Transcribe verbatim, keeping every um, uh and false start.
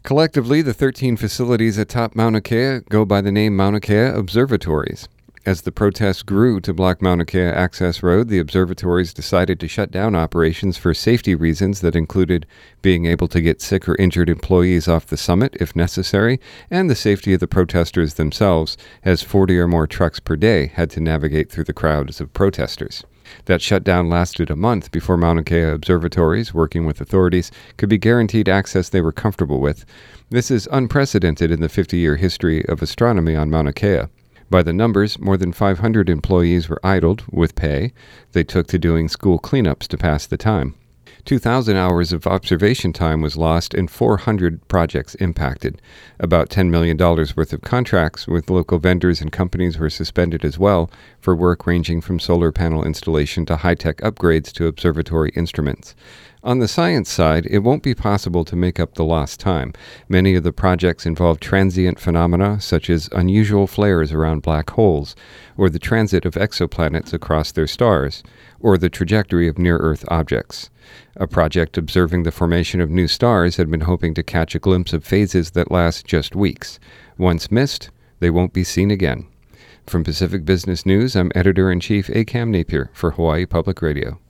Collectively, the thirteen facilities atop Mauna Kea go by the name Mauna Kea Observatories. As the protests grew to block Mauna Kea Access Road, the observatories decided to shut down operations for safety reasons that included being able to get sick or injured employees off the summit if necessary, and the safety of the protesters themselves, as forty or more trucks per day had to navigate through the crowds of protesters. That shutdown lasted a month before Mauna Kea observatories, working with authorities, could be guaranteed access they were comfortable with. This is unprecedented in the fifty-year history of astronomy on Mauna Kea. By the numbers, more than five hundred employees were idled, with pay, they took to doing school cleanups to pass the time. two thousand hours of observation time was lost and four hundred projects impacted. About ten million dollars worth of contracts with local vendors and companies were suspended as well for work ranging from solar panel installation to high-tech upgrades to observatory instruments. On the science side, it won't be possible to make up the lost time. Many of the projects involve transient phenomena such as unusual flares around black holes, or the transit of exoplanets across their stars, or the trajectory of near-Earth objects. A project observing the formation of new stars had been hoping to catch a glimpse of phases that last just weeks. Once missed, they won't be seen again. From Pacific Business News, I'm Editor-in-Chief A. Cam Napier for Hawaii Public Radio.